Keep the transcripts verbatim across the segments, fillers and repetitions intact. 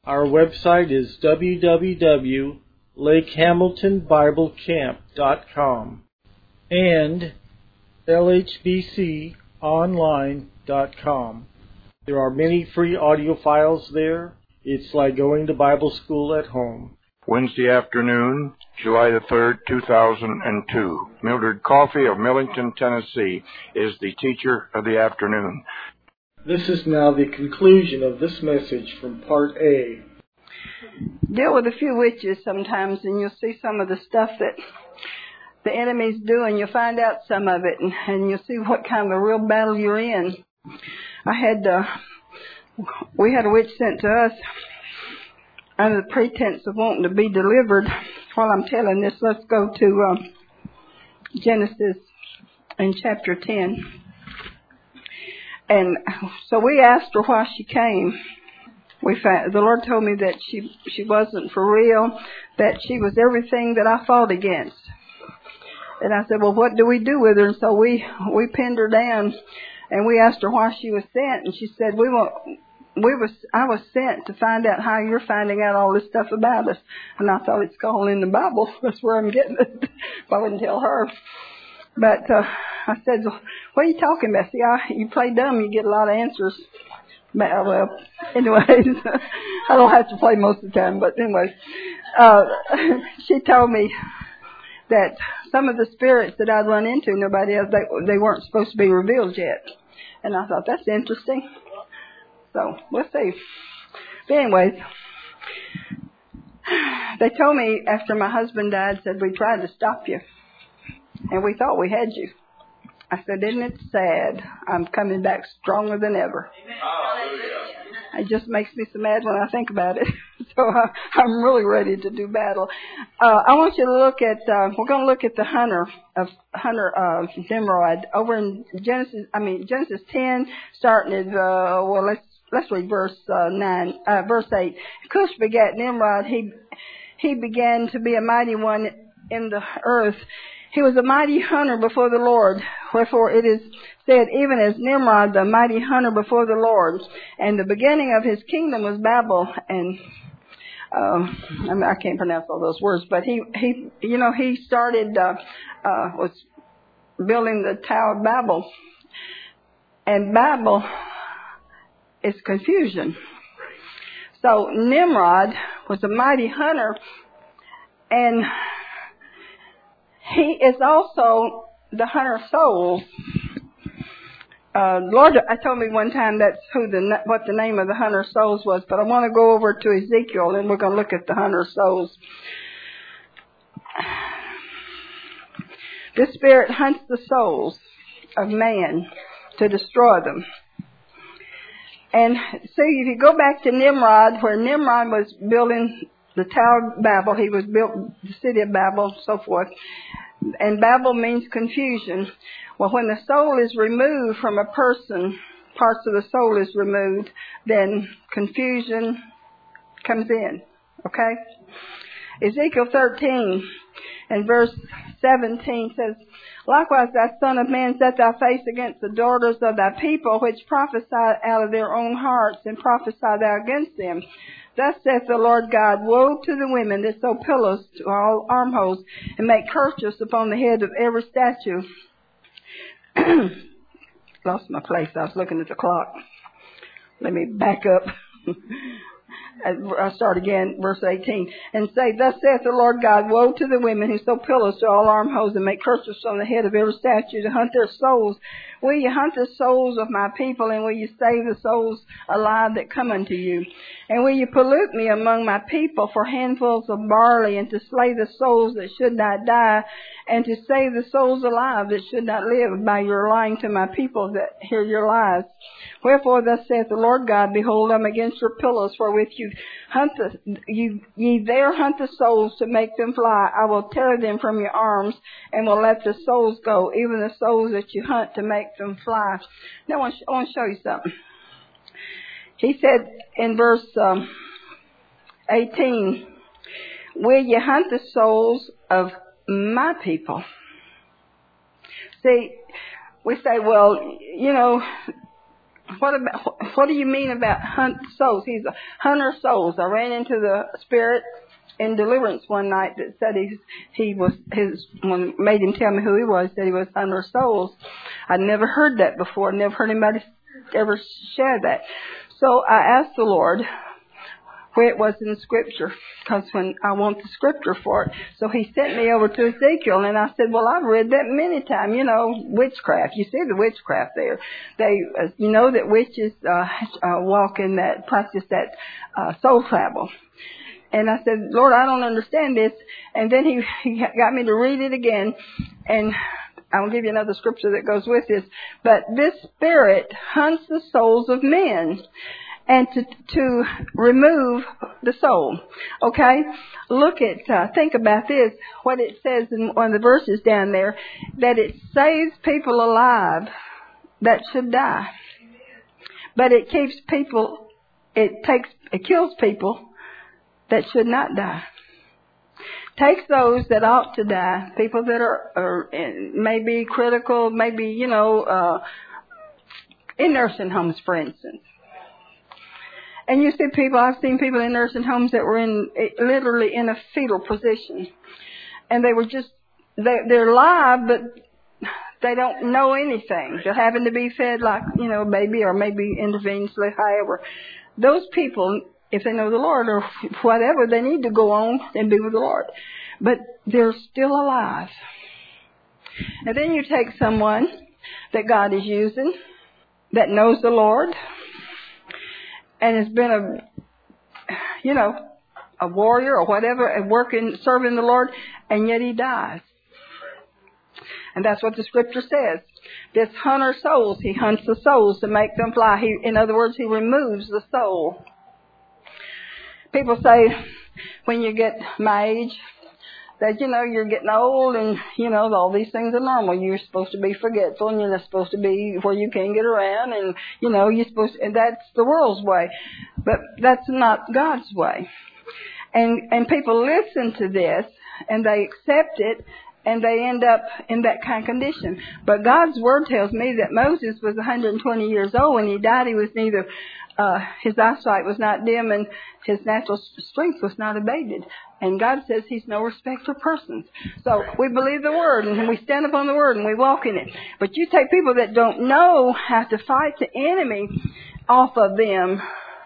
Our website is w w w dot lake hamilton bible camp dot com and l h b c online dot com. There are many free audio files there. It's like going to Bible school at home. Wednesday afternoon, July the third, two thousand two. Mildred Coffey of Millington, Tennessee, is the teacher of the afternoon. This is now the conclusion of this message from Part A. Deal with a few witches sometimes, and you'll see some of the stuff that the enemy's doing. You'll find out some of it, and, and you'll see what kind of a real battle you're in. I had, uh, we had a witch sent to us under the pretense of wanting to be delivered. While I'm telling this, let's go to um, Genesis in chapter ten. And so we asked her why she came. We found, the Lord told me that she she wasn't for real, that she was everything that I fought against. And I said, well, what do we do with her? And so we, we pinned her down, and we asked her why she was sent. And she said, we want, we was I was sent to find out how you're finding out all this stuff about us. And I thought, it's all in the Bible. That's where I'm getting it. I wouldn't tell her. But uh, I said, what are you talking about? See, I, you play dumb, you get a lot of answers. But, uh, well, anyways, I don't have to play most of the time. But anyways, uh, she told me that some of the spirits that I'd run into, nobody else, they, they weren't supposed to be revealed yet. And I thought, that's interesting. So, we'll see. But anyways, they told me after my husband died, said, we tried to stop you. And we thought we had you. I said, isn't it sad? I'm coming back stronger than ever. It just makes me so mad when I think about it. So uh, I'm really ready to do battle. Uh, I want you to look at, uh, we're going to look at the hunter of hunter of Nimrod over in Genesis, I mean, Genesis ten, starting at, uh, well, let's, let's read verse uh, nine, uh, verse eight. Cush begat Nimrod. He, he began to be a mighty one in the earth. He was a mighty hunter before the Lord. Wherefore it is said, even as Nimrod, the mighty hunter before the Lord. And the beginning of his kingdom was Babel. And um, I, mean, I can't pronounce all those words, but he, he you know, he started, uh, uh, was building the Tower of Babel. And Babel is confusion. So Nimrod was a mighty hunter, and he is also the hunter of souls. Uh, Lord, I told me one time that's who the what the name of the hunter of souls was, but I want to go over to Ezekiel, and we're going to look at the hunter of souls. This spirit hunts the souls of man to destroy them. And see, if you go back to Nimrod, where Nimrod was building the Tower of Babel, he was built the city of Babel, so forth. And Babel means confusion. Well, when the soul is removed from a person, parts of the soul is removed, then confusion comes in. Okay? Ezekiel thirteen and verse seventeen says, likewise, thou son of man, set thy face against the daughters of thy people, which prophesy out of their own hearts, and prophesy thou against them. Thus saith the Lord God, woe to the women that sew pillows to all armholes, and make kerchiefs upon the head of every statue. Lost my place. I was looking at the clock. Let me back up. I start again, verse eighteen. And say, thus saith the Lord God, woe to the women who sew pillows to all armholes, and make kerchiefs on the head of every statue to hunt their souls. Will you hunt the souls of my people, and will you save the souls alive that come unto you? And will you pollute me among my people for handfuls of barley, and to slay the souls that should not die, and to save the souls alive that should not live by your lying to my people that hear your lies? Wherefore thus saith the Lord God, behold, I'm against your pillows, wherewith you hunt the, you, ye there hunt the souls to make them fly. I will tear them from your arms, and will let the souls go, even the souls that you hunt to make them fly. Now I want, I want to show you something. He said in verse um, eighteen, will you hunt the souls of my people? See, we say, well, you know, what about, what do you mean about hunt souls? He's a hunter of souls. I ran into the spirit in deliverance one night that said he, he was, his, when made him tell me who he was, said he was hunter of souls. I'd never heard that before. Never heard anybody ever share that. So I asked the Lord where it was in the scripture, because when I want the scripture for it. So he sent me over to Ezekiel, and I said, well, I've read that many times, you know, witchcraft. You see the witchcraft there. They, uh, you know that witches uh, uh, walk in that, practice that uh, soul travel. And I said, Lord, I don't understand this. And then he, he got me to read it again, and I'll give you another scripture that goes with this. But this spirit hunts the souls of men, and to to remove the soul. Okay? Look at, uh, think about this, what it says in one of the verses down there, that it saves people alive that should die. But it keeps people, it takes, it kills people that should not die. Takes those that ought to die, people that are, are maybe critical, maybe, you know, uh, in nursing homes, for instance. And you see people, I've seen people in nursing homes that were in, literally in a fetal position. And they were just, they, they're alive, but they don't know anything. They're having to be fed like, you know, a baby, or maybe intravenously, however. Those people, if they know the Lord or whatever, they need to go on and be with the Lord. But they're still alive. And then you take someone that God is using, that knows the Lord, and has been a, you know, a warrior or whatever, and working, serving the Lord, and yet he dies. And that's what the scripture says. This hunter souls, he hunts the souls to make them fly. He, in other words, he removes the soul. People say, when you get my age, that, you know, you're getting old and, you know, all these things are normal. You're supposed to be forgetful, and you're not supposed to be where you can't get around, and, you know, you're supposed to, and that's the world's way. But that's not God's way. And, and people listen to this, and they accept it, and they end up in that kind of condition. But God's word tells me that Moses was one hundred twenty years old when he died. He was neither, uh, his eyesight was not dim, and his natural strength was not abated. And God says he's no respect for persons. So we believe the word, and we stand upon the word, and we walk in it. But you take people that don't know how to fight the enemy off of them,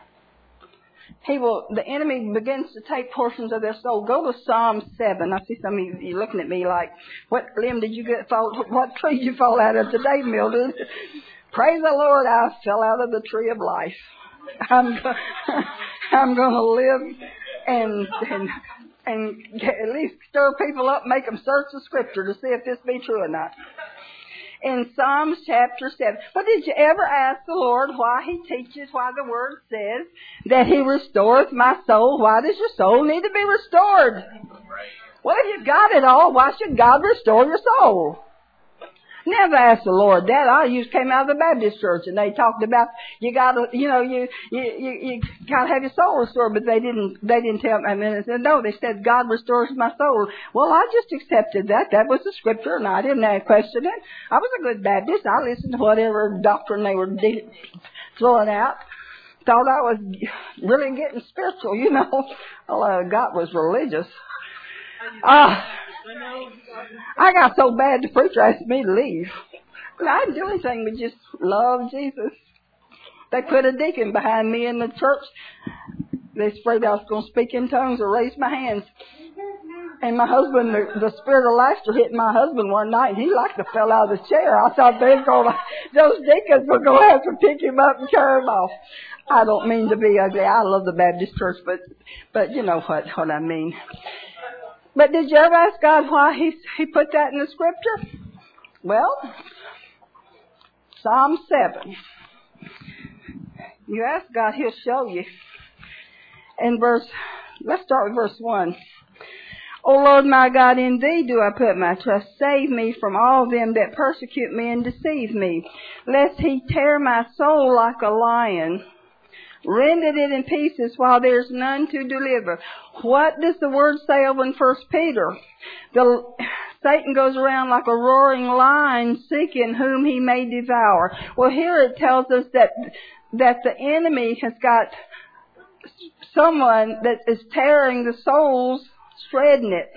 he will, the enemy begins to take portions of their soul. Go to Psalm seven. I see some of you looking at me like, what limb did you get fall, what tree did you fall out of today, Mildred? Praise the Lord, I fell out of the tree of life. I'm, I'm going to live and, and, and at least stir people up, make them search the scripture to see if this be true or not. In Psalms chapter seven. But did you ever ask the Lord why he teaches, why the word says that he restoreth my soul? Why does your soul need to be restored? Well, if you got it all, why should God restore your soul? Never asked the Lord that. I used came out of the Baptist church, and they talked about you got to, you know, you you you, you got to have your soul restored, but they didn't they didn't tell me. I mean, they said no. They said God restores my soul. Well, I just accepted that. That was the scripture, and I didn't have question it. I was a good Baptist. I listened to whatever doctrine they were de- throwing out. Thought I was really getting spiritual, you know. All I got was religious. Ah. Uh, I got so bad the preacher asked me to leave. I didn't do anything but just love Jesus. They put a deacon behind me in the church. They was afraid I was going to speak in tongues or raise my hands. And my husband, the, the spirit of laughter hit my husband one night. He like to fell out of the chair. I thought they were going to, those deacons were going to have to pick him up and carry him off. I don't mean to be ugly. I love the Baptist church, but but you know what what I mean. But did you ever ask God why he, he put that in the scripture? Well, Psalm seven. You ask God, he'll show you. In verse, let's start with verse one. O Lord my God, in thee do I put my trust. Save me from all them that persecute me and deceive me, lest he tear my soul like a lion. Rended it in pieces while there's none to deliver. What does the word say over in First Peter? The, Satan goes around like a roaring lion seeking whom he may devour. Well, here it tells us that that the enemy has got someone that is tearing the souls, shredding it.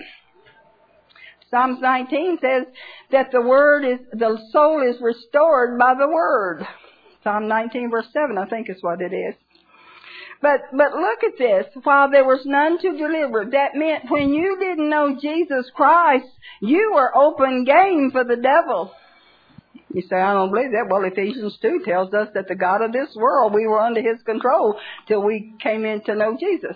Psalms nineteen says that the word is, the soul is restored by the word. Psalm nineteen verse seven, I think is what it is. But, but look at this. While there was none to deliver, that meant when you didn't know Jesus Christ, you were open game for the devil. You say, I don't believe that. Well, Ephesians two tells us that the God of this world, we were under his control till we came in to know Jesus.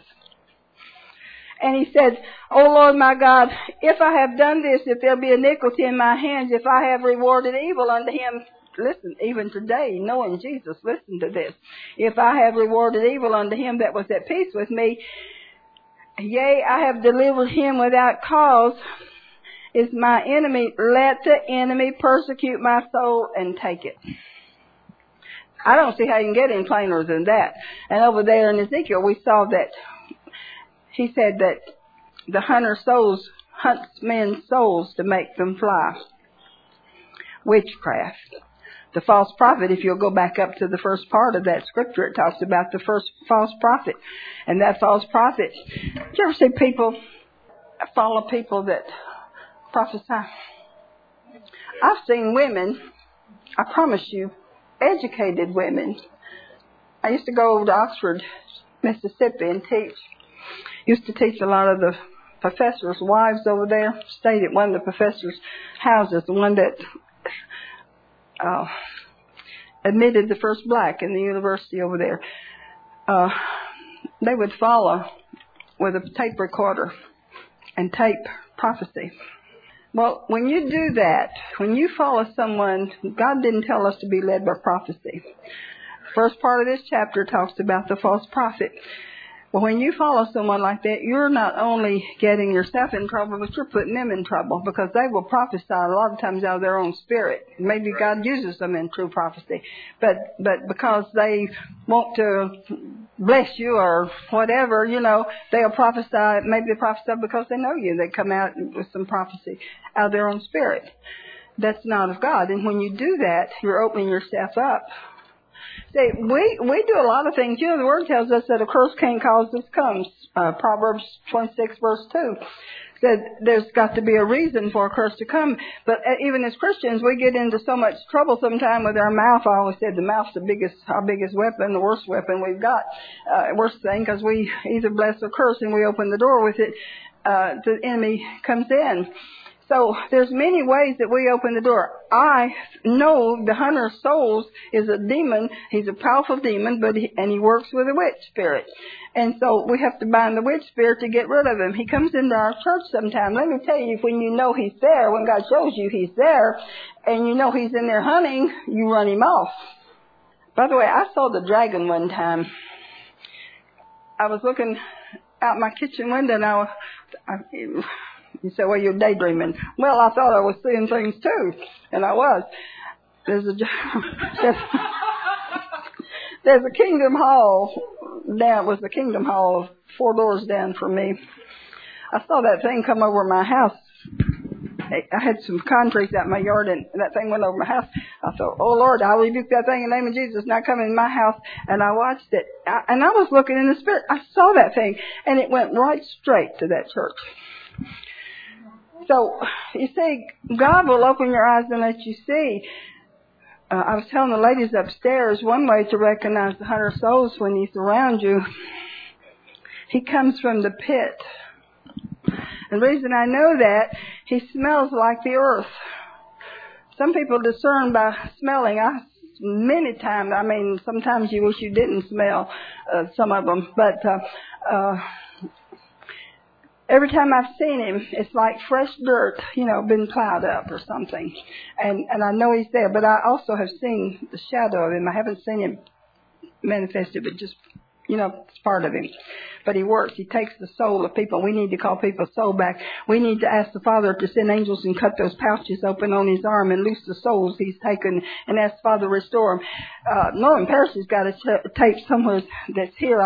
And he said, O Lord my God, if I have done this, if there be iniquity in my hands, if I have rewarded evil unto him, listen, even today, knowing Jesus, listen to this. If I have rewarded evil unto him that was at peace with me, yea, I have delivered him without cause, is my enemy, let the enemy persecute my soul and take it. I don't see how you can get any plainer than that. And over there in Ezekiel, we saw that he said that the hunter souls hunts men's souls to make them fly. Witchcraft. The false prophet, if you'll go back up to the first part of that scripture, it talks about the first false prophet. And that false prophet, did you ever see people, follow people that prophesy? I've seen women, I promise you, educated women. I used to go over to Oxford, Mississippi and teach. Used to teach a lot of the professors' wives over there. Stayed at one of the professors' houses, the one that uh, admitted the first black in the university over there. Uh, they would follow with a tape recorder and tape prophecy. Well, when you do that, when you follow someone, God didn't tell us to be led by prophecy. First part of this chapter talks about the false prophet. Well, when you follow someone like that, you're not only getting yourself in trouble, but you're putting them in trouble because they will prophesy a lot of times out of their own spirit. Maybe God uses them in true prophecy, but but because they want to bless you or whatever, you know, they'll prophesy. Maybe they prophesy because they know you. They come out with some prophecy out of their own spirit. That's not of God. And when you do that, you're opening yourself up. See, we, we do a lot of things. You know, the Word tells us that a curse can't cause this comes. Uh, Proverbs twenty-six, verse two, said there's got to be a reason for a curse to come. But even as Christians, we get into so much trouble sometimes with our mouth. I always said the mouth's the biggest, our biggest weapon, the worst weapon we've got. Uh, worst thing, because we either bless or curse, and we open the door with it. Uh, the enemy comes in. So there's many ways that we open the door. I know the hunter of souls is a demon. He's a powerful demon, but he, and he works with a witch spirit. And so we have to bind the witch spirit to get rid of him. He comes into our church sometime. Let me tell you, when you know he's there, when God shows you he's there, and you know he's in there hunting, you run him off. By the way, I saw the dragon one time. I was looking out my kitchen window, and I was... I, You say, well, you're daydreaming. Well, I thought I was seeing things too, and I was. There's a there's, there's a Kingdom Hall down. Was the Kingdom Hall four doors down from me? I saw that thing come over my house. I had some concrete out in my yard, and that thing went over my house. I thought, oh Lord, I rebuke that thing in the name of Jesus. Now come in my house, and I watched it, I, and I was looking in the spirit. I saw that thing, and it went right straight to that church. So, you see, God will open your eyes and let you see. Uh, I was telling the ladies upstairs, one way to recognize the hunter of souls when he's around you, he comes from the pit. And the reason I know that, he smells like the earth. Some people discern by smelling. I many times, I mean, sometimes you wish you didn't smell uh, some of them, but uh, uh every time I've seen him, it's like fresh dirt, you know, been plowed up or something. And and I know he's there, but I also have seen the shadow of him. I haven't seen him manifested, but just, you know, it's part of him. But he works. He takes the soul of people. We need to call people's soul back. We need to ask the Father to send angels and cut those pouches open on his arm and loose the souls he's taken, and ask the Father to restore them. Uh, Norman Parrish has got a tape somewhere that's here. I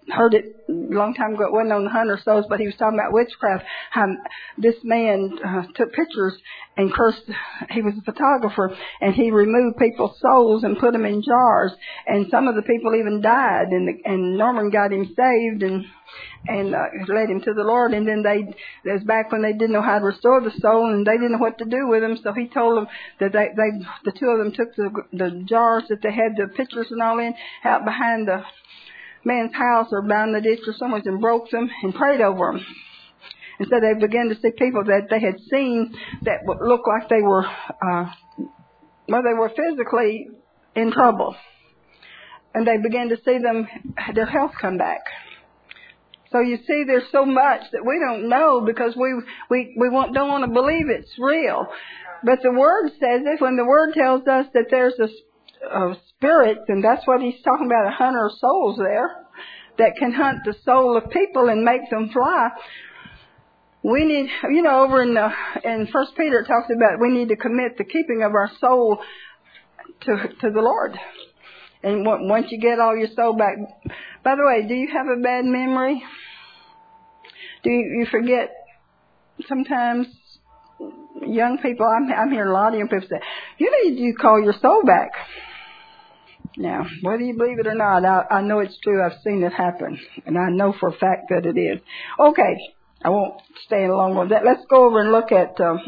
heard it a long time ago. It wasn't on the Hunter Souls, but he was talking about witchcraft. Um, this man uh, took pictures and cursed. He was a photographer, and he removed people's souls and put them in jars. And some of the people even died. And, the, and Norman got him saved and and uh, led him to the Lord. And then they, it was back when they didn't know how to restore the soul, and they didn't know what to do with them. So he told them that they, they the two of them took the, the jars that they had the pictures and all in out behind the man's house or down the ditch or somewhere and broke them and prayed over them. And so they began to see people that they had seen that looked like they were, uh, well, they were physically in trouble. And they began to see them, their health come back. So you see, there's so much that we don't know because we we we want, don't want to believe it's real. But the Word says it. When the Word tells us that there's a Of spirits, and that's what he's talking about, a hunter of souls there that can hunt the soul of people and make them fly. We need, you know, over in the, in First Peter it talks about we need to commit the keeping of our soul to to the Lord. And once you get all your soul back, by the way, do you have a bad memory? Do you, you forget sometimes? Young people, I'm, I'm hearing a lot of young people say, you need to call your soul back. Now, whether you believe it or not, I, I know it's true. I've seen it happen, and I know for a fact that it is. Okay, I won't stay along with that. Let's go over and look at, um,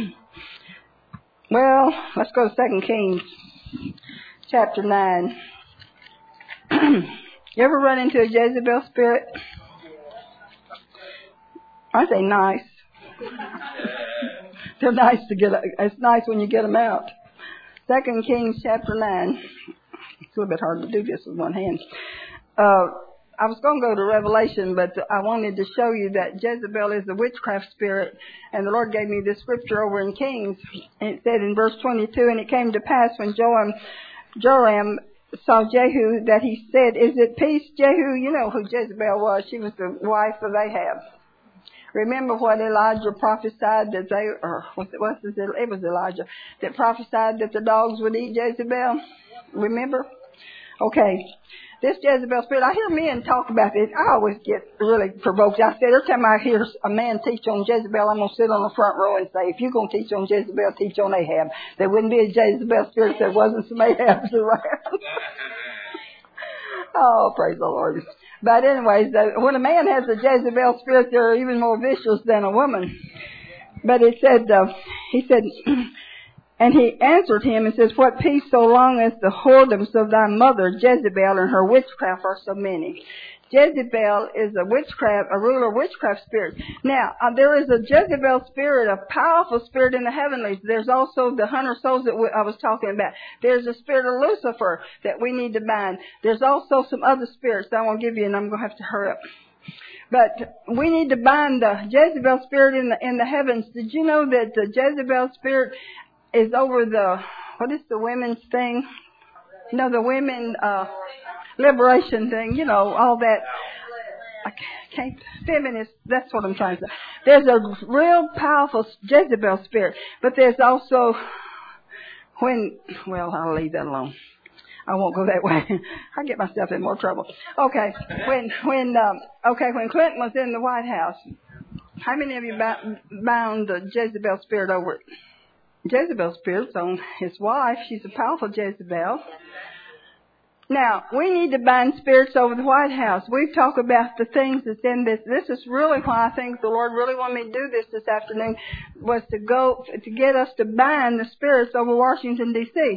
well, let's go to Second Kings, chapter nine. You ever run into a Jezebel spirit? I say nice. They're nice to get. It's nice when you get them out. Second Kings chapter nine. It's a little bit hard to do this with one hand. Uh, I was going to go to Revelation, but I wanted to show you that Jezebel is a witchcraft spirit, and the Lord gave me this scripture over in Kings. And it said in verse twenty-two, and it came to pass when Joram, Joram saw Jehu that he said, "Is it peace, Jehu?" You know who Jezebel was. She was the wife of Ahab. Remember what Elijah prophesied that they, or what was it? It was Elijah that prophesied that the dogs would eat Jezebel. Remember? Okay. This Jezebel spirit, I hear men talk about it. I always get really provoked. I said, every time I hear a man teach on Jezebel, I'm going to sit on the front row and say, if you're going to teach on Jezebel, teach on Ahab. There wouldn't be a Jezebel spirit if there wasn't some Ahabs around. Oh, praise the Lord. But anyways, when a man has a Jezebel spirit, they're even more vicious than a woman. But it said, uh, he said, and he answered him and says, what peace so long as the whoredoms of thy mother Jezebel and her witchcraft are so many. Jezebel is a witchcraft, a ruler witchcraft spirit. Now, uh, there is a Jezebel spirit, a powerful spirit in the heavenlies. There's also the hunter souls that we, I was talking about. There's a spirit of Lucifer that we need to bind. There's also some other spirits that I won't give you, and I'm going to have to hurry up. But we need to bind the Jezebel spirit in the in the heavens. Did you know that the Jezebel spirit is over the, what is the women's thing? You know, the women, uh, liberation thing, you know, all that. I can't, feminist, that's what I'm trying to say. There's a real powerful Jezebel spirit, but there's also, when, well, I'll leave that alone. I won't go that way. I get myself in more trouble. Okay, when, when, um, okay, when Clinton was in the White House, how many of you bound the Jezebel spirit over it? Jezebel spirit's on his wife. She's a powerful Jezebel. Now, we need to bind spirits over the White House. We've talked about the things that's in this. This is really why I think the Lord really wanted me to do this this afternoon, was to go, to get us to bind the spirits over Washington, D C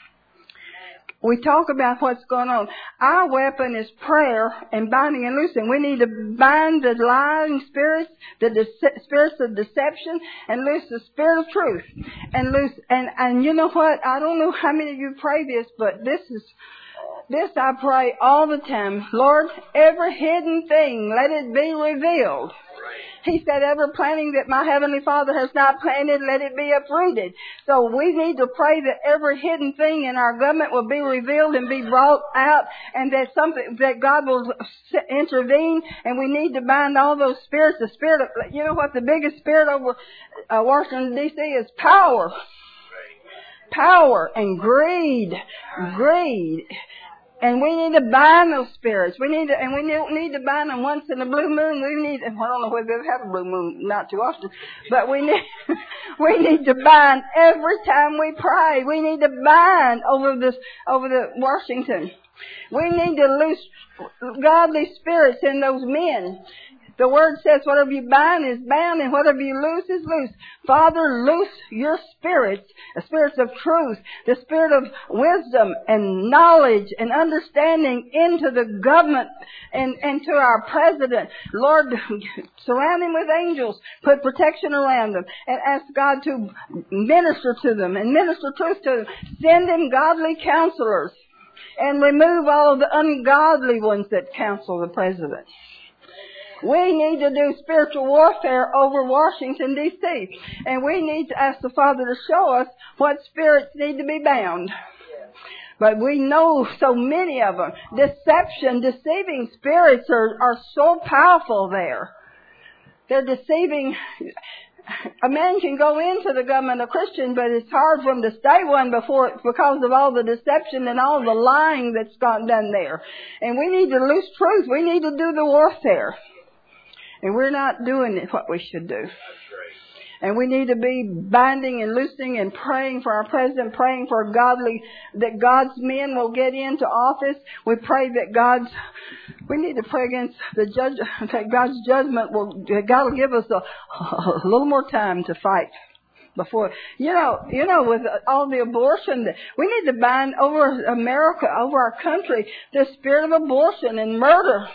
We talk about what's going on. Our weapon is prayer and binding and loosing. We need to bind the lying spirits, the dece- spirits of deception, and loose the spirit of truth. And loose, and, and you know what? I don't know how many of you pray this, but this is, this I pray all the time. Lord, every hidden thing, let it be revealed. He said, every planting that my Heavenly Father has not planted, let it be uprooted. So we need to pray that every hidden thing in our government will be revealed and be brought out, and that something, that God will intervene, and we need to bind all those spirits. The spirit of, you know what the biggest spirit over uh, Washington, D C is? Power. Power and greed. Greed. And we need to bind those spirits. We need to, and we don't need to bind them once in a blue moon. We need, and I don't know whether they have a blue moon, not too often, but we need, we need to bind every time we pray. We need to bind over this, over the Washington. We need to loose godly spirits in those men. The Word says whatever you bind is bound and whatever you loose is loose. Father, loose your spirits, the spirits of truth, the spirit of wisdom and knowledge and understanding into the government and, and to our president. Lord, surround him with angels. Put protection around them and ask God to minister to them and minister truth to them. Send him godly counselors and remove all of the ungodly ones that counsel the president. We need to do spiritual warfare over Washington, D C And we need to ask the Father to show us what spirits need to be bound. But we know so many of them. Deception, deceiving spirits are, are so powerful there. They're deceiving. A man can go into the government a Christian, but it's hard for him to stay one before because of all the deception and all the lying that's gone done there. And we need to loose truth. We need to do the warfare. And we're not doing it what we should do. And we need to be binding and loosing and praying for our president, praying for godly, that God's men will get into office. We pray that God's, we need to pray against the judge, that God's judgment will, God will give us a, a little more time to fight before. You know, you know, with all the abortion, we need to bind over America, over our country, the spirit of abortion and murder.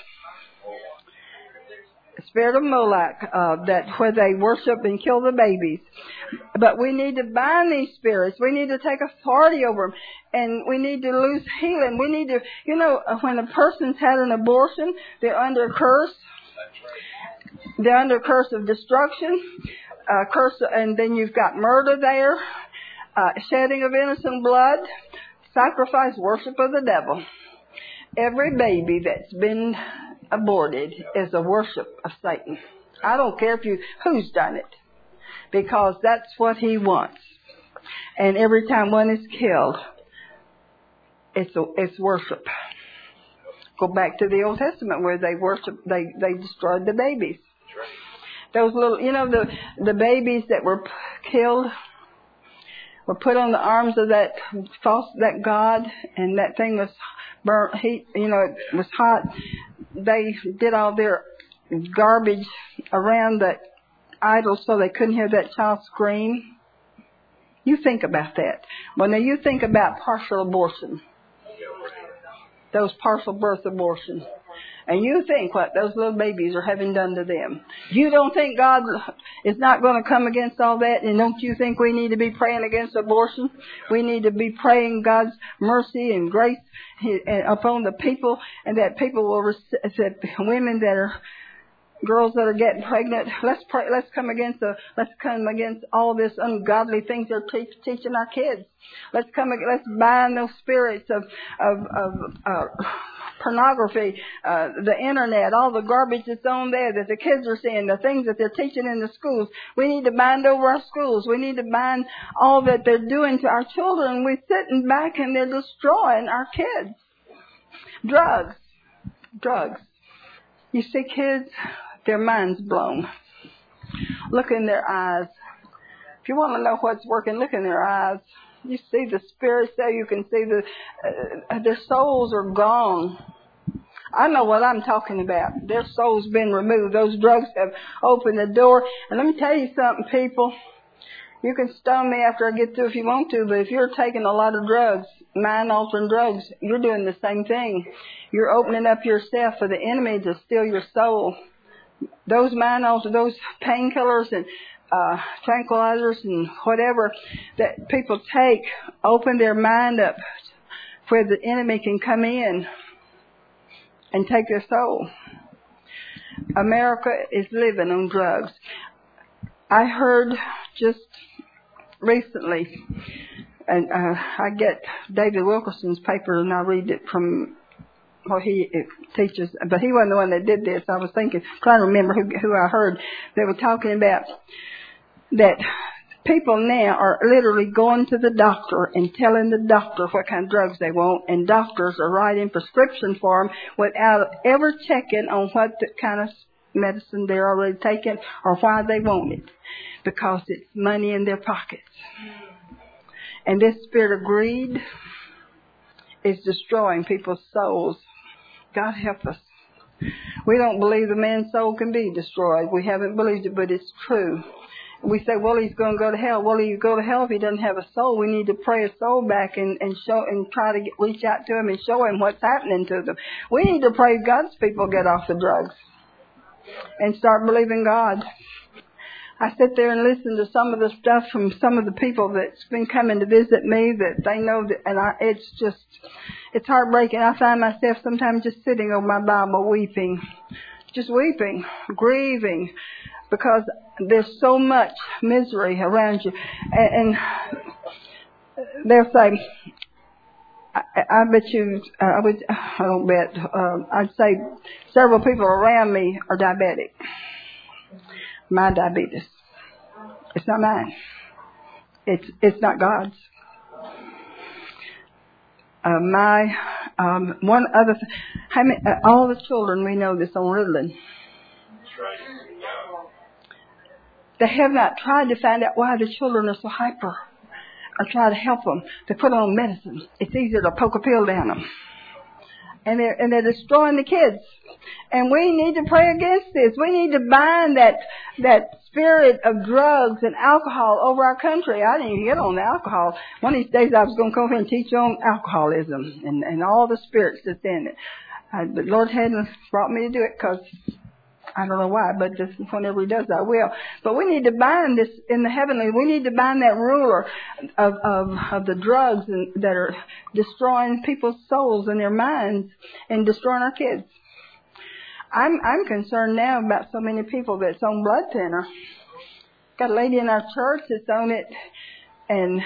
Spirit of Moloch, uh, that where they worship and kill the babies. But we need to bind these spirits. We need to take authority over them. And we need to lose healing. We need to, you know, when a person's had an abortion, they're under a curse. They're under a curse of destruction. Uh, curse, and then you've got murder there. Uh, shedding of innocent blood. Sacrifice, worship of the devil. Every baby that's been aborted is a worship of Satan. I don't care if you who's done it, because that's what he wants. And every time one is killed, it's a, it's worship. Go back to the Old Testament where they worship, they they destroyed the babies. Those little, you know, the the babies that were killed were put on the arms of that false that god, and that thing was burnt. Heat, you know, it was hot. They did all their garbage around that idol so they couldn't hear that child scream. You think about that. Well, now you think about partial abortion, those partial birth abortions, and you think what those little babies are having done to them. You don't think God is not going to come against all that? And don't you think we need to be praying against abortion? We need to be praying God's mercy and grace upon the people, and that people will, that women that are, girls that are getting pregnant, let's pray, let's come against the, let's come against all this ungodly things they're teach, teaching our kids. Let's come, let's bind those spirits of, of, of, uh, pornography, uh, the internet, all the garbage that's on there that the kids are seeing, the things that they're teaching in the schools. We need to bind over our schools. We need to bind all that they're doing to our children. We're sitting back and they're destroying our kids. Drugs. Drugs. You see kids, their minds blown. Look in their eyes. If you want to know what's working, look in their eyes. You see the spirits there. You can see the uh, their souls are gone. I know what I'm talking about. Their soul's been removed. Those drugs have opened the door. And let me tell you something, people. You can stone me after I get through if you want to, but if you're taking a lot of drugs, mind-altering drugs, you're doing the same thing. You're opening up yourself for the enemy to steal your soul. Those mind-altering, those painkillers and Uh, tranquilizers and whatever that people take, open their mind up where the enemy can come in and take their soul. America is living on drugs. I heard just recently, and uh, I get David Wilkerson's paper and I read it from what he teaches, but he wasn't the one that did this. I was thinking, trying to remember who, who I heard. They were talking about that People now are literally going to the doctor and telling the doctor what kind of drugs they want, and doctors are writing prescriptions for them without ever checking on what the kind of medicine they're already taking or why they want it, because it's money in their pockets. And this spirit of greed is destroying people's souls. God help us. We don't believe the man's soul can be destroyed. We haven't believed it, but it's true. We say, well, he's going to go to hell. Well, he'll go to hell if he doesn't have a soul. We need to pray his soul back and, and show and try to get, reach out to him and show him what's happening to them. We need to pray God's people get off the drugs and start believing God. I sit there and listen to some of the stuff from some of the people that's been coming to visit me that they know that, and I, it's just, it's heartbreaking. I find myself sometimes just sitting over my Bible weeping, just weeping, grieving, because there's so much misery around you. And, and they'll say, I, I bet you, uh, I would, I don't bet, uh, I'd say several people around me are diabetic. My diabetes. It's not mine. It's it's not God's. Uh, my um, one other. Th- how many, uh, all the children we know this on Ritalin. They have not tried to find out why the children are so hyper, or try to help them to put on medicine. It's easier to poke a pill down them. And they're, and they're destroying the kids. And we need to pray against this. We need to bind that that spirit of drugs and alcohol over our country. I didn't even get on the alcohol. One of these days I was going to come here and teach on alcoholism and, and all the spirits that's in it. Uh, but Lord hadn't brought me to do it because I don't know why, but just whenever he does, I will. But we need to bind this in the heavenly. We need to bind that ruler of of, of the drugs and, that are destroying people's souls and their minds and destroying our kids. I'm I'm concerned now about so many people that's on blood thinner. Got a lady in our church that's on it, and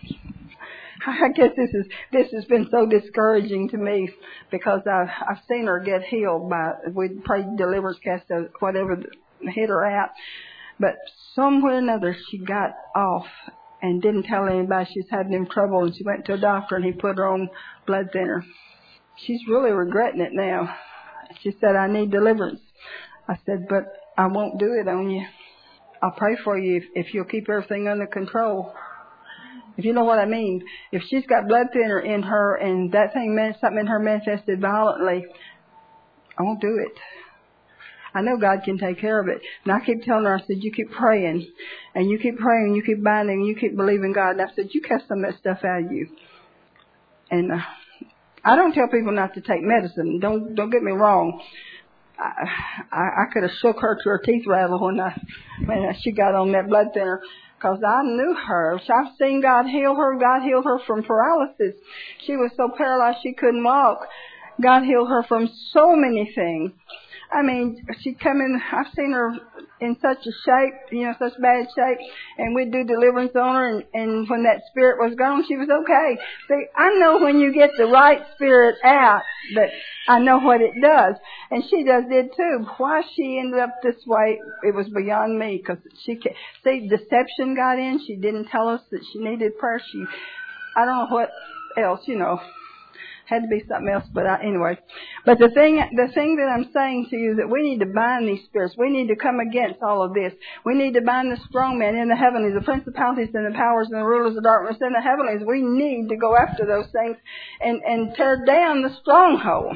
I guess this is this has been so discouraging to me because I've I've seen her get healed by we prayed deliverance, cast out whatever hit her out, but somewhere or another she got off and didn't tell anybody she was having trouble, and she went to a doctor and he put her on blood thinner. She's really regretting it now. She said, I need deliverance. I said, but I won't do it on you. I'll pray for you if, if you'll keep everything under control. If you know what I mean. If she's got blood thinner in her and that thing, something in her manifested violently, I won't do it. I know God can take care of it. And I keep telling her, I said, you keep praying. And you keep praying, and you keep binding, and you keep believing God. And I said, you cast some of that stuff out of you. And uh, I don't tell people not to take medicine. Don't don't get me wrong. I I, I could have shook her to her teeth rattle when I when she got on that blood thinner, because I knew her. I've seen God heal her. God healed her from paralysis. She was so paralyzed she couldn't walk. God healed her from so many things. I mean, she'd come in, I've seen her in such a shape, you know, such bad shape, and we'd do deliverance on her, and, and when that spirit was gone, she was okay. See, I know when you get the right spirit out, that I know what it does. And she does did too. Why she ended up this way, it was beyond me, because she, see, deception got in. She didn't tell us that she needed prayer. She, I don't know what else, you know. Had to be something else, but I, anyway. But the thing, the thing that I'm saying to you is that we need to bind these spirits. We need to come against all of this. We need to bind the strong man in the heavenlies, the principalities and the powers and the rulers of darkness in the heavenlies. We need to go after those things and, and tear down the stronghold.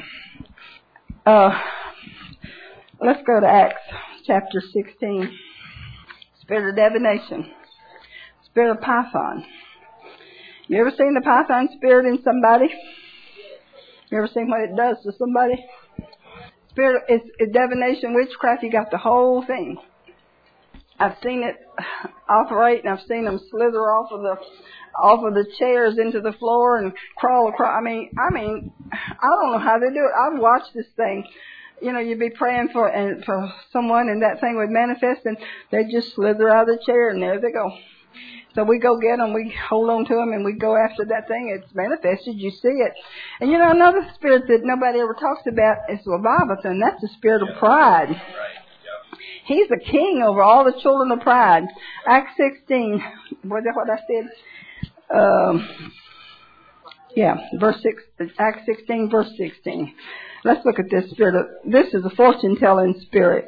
Uh, let's go to Acts chapter sixteen. Spirit of divination. Spirit of Python. You ever seen the Python spirit in somebody? You ever seen what it does to somebody? Spirit, it's, it's divination, witchcraft. You got the whole thing. I've seen it operate, and I've seen them slither off of the off of the chairs into the floor and crawl across. I mean, I mean, I don't know how they do it. I've watched this thing. You know, you'd be praying for and for someone, and that thing would manifest, and they just slither out of the chair, and there they go. So we go get them, we hold on to them, and we go after that thing. It's manifested. You see it. And, you know, another spirit that nobody ever talks about is Leviathan. That's the spirit of pride. He's the king over all the children of pride. Acts sixteen. Was that what I said? Um, yeah, verse six. Acts sixteen, verse sixteen. Let's look at this spirit. Of, this is a fortune-telling spirit.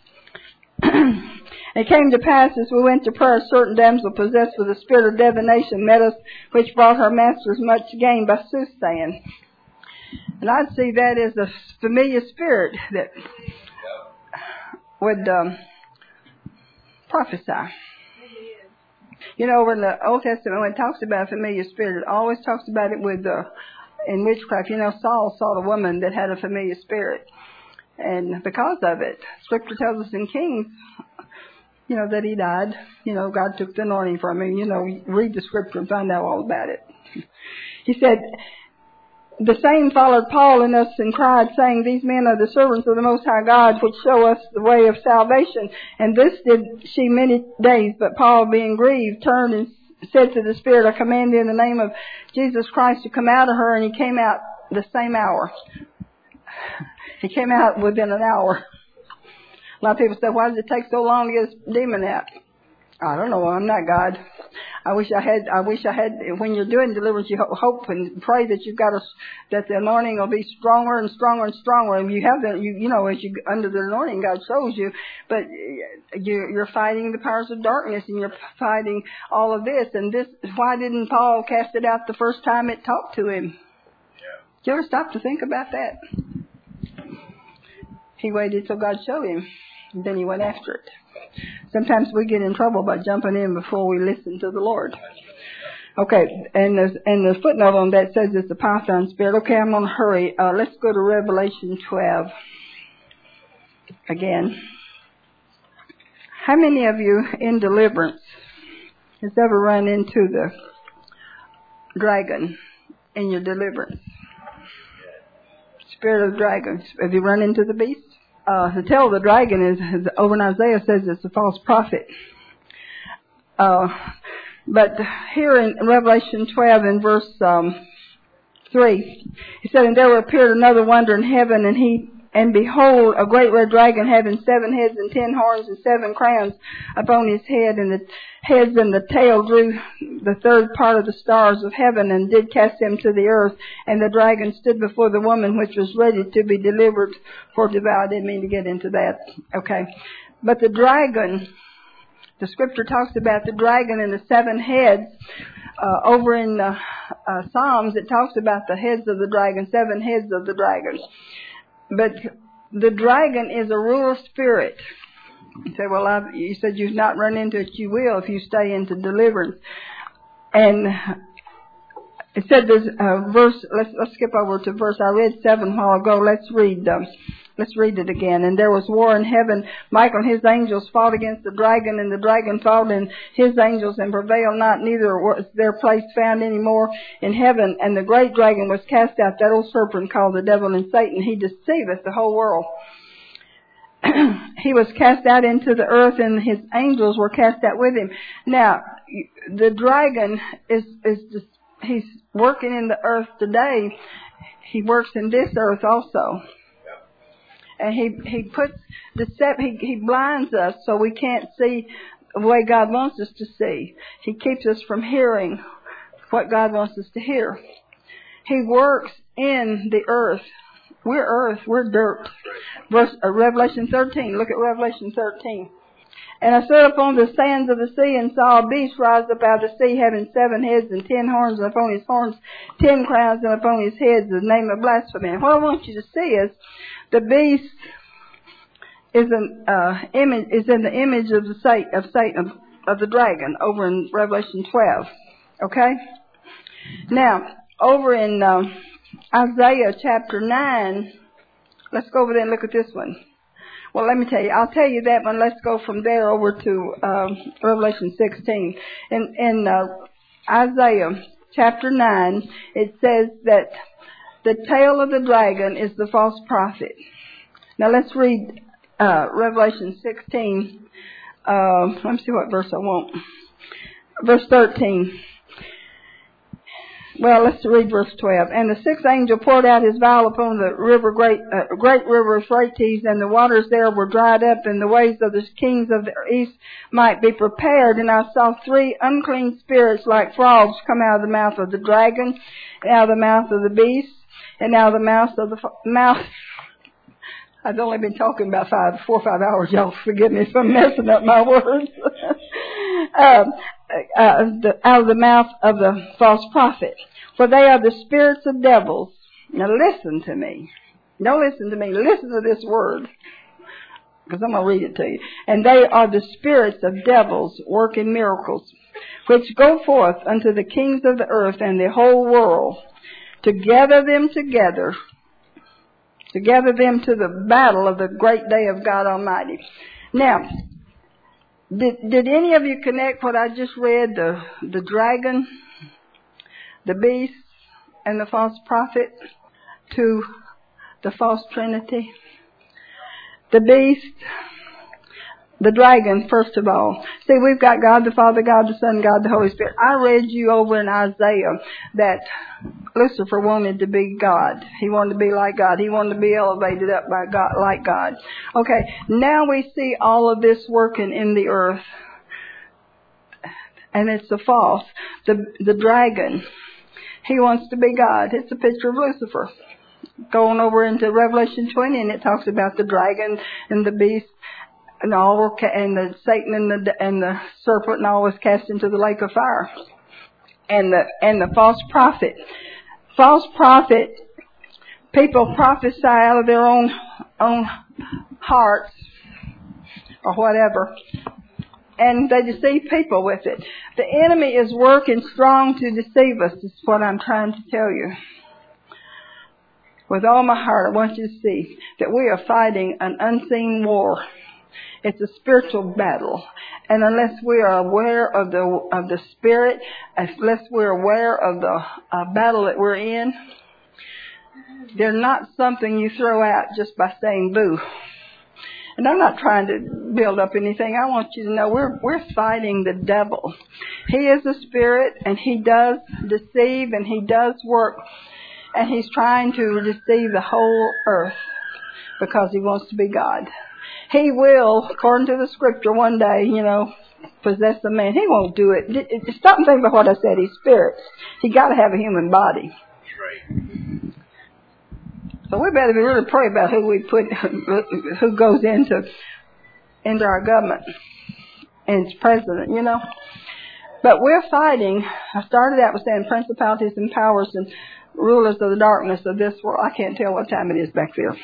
It came to pass as we went to prayer, a certain damsel possessed with a spirit of divination met us, which brought her masters much gain by soothsaying. And I'd see that as a familiar spirit that would um, prophesy. You know, in the Old Testament, when it talks about a familiar spirit, it always talks about it with uh, in witchcraft. You know, Saul saw a woman that had a familiar spirit. And because of it, Scripture tells us in Kings, you know, that he died. You know, God took the anointing from him. You know, read the Scripture and find out all about it. He said, the same followed Paul and us and cried, saying, these men are the servants of the Most High God, which show us the way of salvation. And this did she many days. But Paul, being grieved, turned and said to the Spirit, I command thee in the name of Jesus Christ to come out of her. And he came out the same hour. He came out within an hour. A lot of people say, why does it take so long to get a demon out? I don't know. I'm not God. I wish I had, I wish I had, when you're doing deliverance, you hope and pray that you've got a, that the anointing will be stronger and stronger and stronger. And you have the, you, you know, as you, under the anointing, God shows you, but you, you're fighting the powers of darkness and you're fighting all of this. And this, why didn't Paul cast it out the first time it talked to him? Did you ever stop to think about that? He waited till God showed him. And then he went after it. Sometimes we get in trouble by jumping in before we listen to the Lord. Okay, and the, and the footnote on that says it's the Python spirit. Okay, I'm going to hurry. Uh, let's go to Revelation twelve again. How many of you in deliverance has ever run into the dragon in your deliverance? Spirit of dragons. Have you run into the beast? Uh, the tail of the dragon is, is over in Isaiah says it's a false prophet. Uh, but here in Revelation twelve in verse um, three, he said, and there appeared another wonder in heaven, and he and behold, a great red dragon having seven heads and ten horns and seven crowns upon his head, and the heads and the tail drew the third part of the stars of heaven and did cast them to the earth. And the dragon stood before the woman which was ready to be delivered for devour. I didn't mean to get into that. Okay. But the dragon, the Scripture talks about the dragon and the seven heads. Uh, over in uh, uh, Psalms, it talks about the heads of the dragon, seven heads of the dragon. But the dragon is a ruler spirit. You say, well, I've, you said you've not run into it. You will if you stay into deliverance. And it said there's a verse. Let's let's skip over to verse. I read seven a while ago. Let's read. Um, let's read it again. And there was war in heaven. Michael and his angels fought against the dragon, and the dragon fought and his angels and prevailed not. Neither was their place found any more in heaven. And the great dragon was cast out, that old serpent called the devil and Satan. He deceiveth the whole world. He was cast out into the earth, and his angels were cast out with him. Now, the dragon is is just, he's working in the earth today. He works in this earth also. And he, he puts decep- he, he blinds us so we can't see the way God wants us to see. He keeps us from hearing what God wants us to hear. He works in the earth. We're earth, we're dirt. Verse uh, Revelation thirteen. Look at Revelation thirteen. And I stood upon the sands of the sea and saw a beast rise up out of the sea, having seven heads and ten horns, and upon his horns ten crowns, and upon his heads the name of blasphemy. And what I want you to see is the beast is an uh, image is in the image of the Satan of Satan of, of the dragon over in Revelation twelve. Okay. Now over in uh, Isaiah chapter nine, let's go over there and look at this one. Well, let me tell you, I'll tell you that one. Let's go from there over to um, Revelation sixteen. In, in uh, Isaiah chapter nine, it says that the tail of the dragon is the false prophet. Now let's read uh, Revelation sixteen. Uh, let me see what verse I want. Verse thirteen. Well, let's read verse twelve. And the sixth angel poured out his vial upon the river, great, uh, great river Euphrates, and the waters there were dried up, and the ways of the kings of the east might be prepared. And I saw three unclean spirits like frogs come out of the mouth of the dragon, and out of the mouth of the beast, and out of the mouth of the mouth. I've only been talking about five, four or five hours. Y'all forgive me if I'm messing up my words. um, uh, the, out of the mouth of the false prophet. For they are the spirits of devils. Now listen to me. Don't listen to me. Listen to this word. Because I'm going to read it to you. And they are the spirits of devils working miracles, which go forth unto the kings of the earth and the whole world, to gather them together, to gather them to the battle of the great day of God Almighty. Now, did, did any of you connect what I just read, the, the dragon, the beast, and the false prophet, to the false trinity? The beast, the dragon, first of all. See, we've got God the Father, God the Son, God the Holy Spirit. I read you over in Isaiah that Lucifer wanted to be God. He wanted to be like God. He wanted to be elevated up by God, like God. Okay, now we see all of this working in the earth. And it's the false. The, the dragon, he wants to be God. It's a picture of Lucifer. Going over into Revelation twenty, and it talks about the dragon and the beast and all were ca- and the Satan and the and the serpent and all was cast into the lake of fire. And the and the false prophet, false prophet, people prophesy out of their own own hearts or whatever, and they deceive people with it. The enemy is working strong to deceive us. Is what I'm trying to tell you. With all my heart, I want you to see that we are fighting an unseen war. It's a spiritual battle. And unless we are aware of the of the spirit, unless we're aware of the uh, battle that we're in, they're not something you throw out just by saying boo. And I'm not trying to build up anything. I want you to know we're we're fighting the devil. He is a spirit, and he does deceive, and he does work. And he's trying to deceive the whole earth because he wants to be God. He will, according to the scripture, one day, you know, possess a man. He won't do it. Stop and think about what I said. He's spirit. He got to have a human body. Right. So we better really pray about who we put, who goes into into our government and its president, you know. But we're fighting. I started out with saying principalities and powers and rulers of the darkness of this world. I can't tell what time it is back there.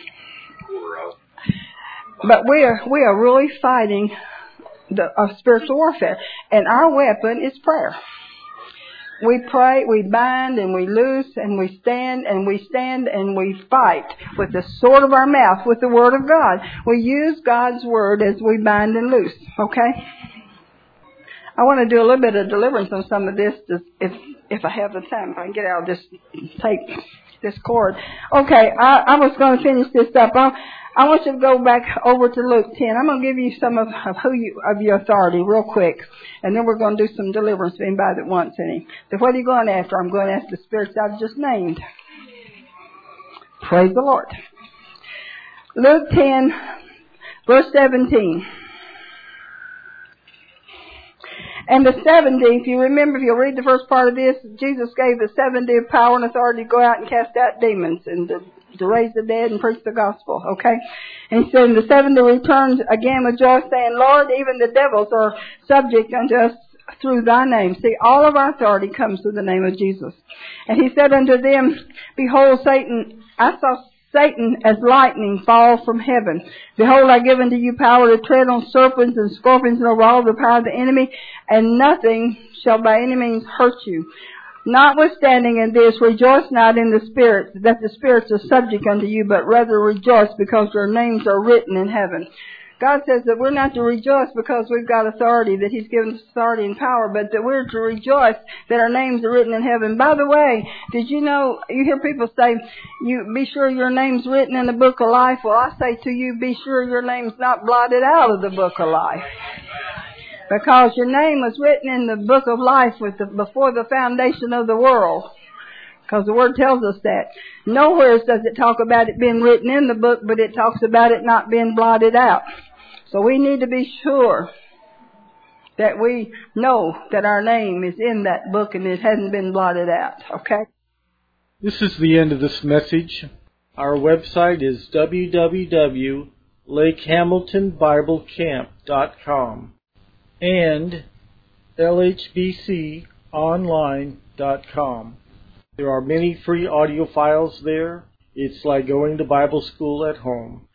But we are we are really fighting the uh, spiritual warfare, and our weapon is prayer. We pray, we bind, and we loose, and we stand, and we stand, and we fight with the sword of our mouth, with the word of God. We use God's word as we bind and loose. Okay. I want to do a little bit of deliverance on some of this, if if I have the time, if I can get out of this tape, this cord. Okay, I, I was going to finish this up. I, I want you to go back over to Luke ten. I'm going to give you some of, of who you of your authority real quick, and then we're going to do some deliverance for anybody that wants any. So what are you going after? I'm going after the spirits I've just named. Praise the Lord. Luke ten, verse seventeen. And the seventy, if you remember, if you'll read the first part of this, Jesus gave the seventy of power and authority to go out and cast out demons and to, to raise the dead and preach the gospel, okay? And he said, and the seventy returned again with joy, saying, Lord, even the devils are subject unto us through thy name. See, all of our authority comes through the name of Jesus. And he said unto them, behold, Satan, I saw Satan as lightning fall from heaven. Behold, I give unto you power to tread on serpents and scorpions and over all the power of the enemy, and nothing shall by any means hurt you. Notwithstanding in this, rejoice not in the spirits, that the spirits are subject unto you, but rather rejoice because your names are written in heaven. God says that we're not to rejoice because we've got authority, that he's given us authority and power, but that we're to rejoice that our names are written in heaven. By the way, did you know, you hear people say, "You be sure your name's written in the book of life." Well, I say to you, be sure your name's not blotted out of the book of life. Because your name was written in the book of life with the, before the foundation of the world. Because the Word tells us that. Nowhere does it talk about it being written in the book, but it talks about it not being blotted out. So we need to be sure that we know that our name is in that book and it hasn't been blotted out. Okay? This is the end of this message. Our website is w w w dot lake hamilton bible camp dot com and l h b c online dot com. There are many free audio files there. It's like going to Bible school at home.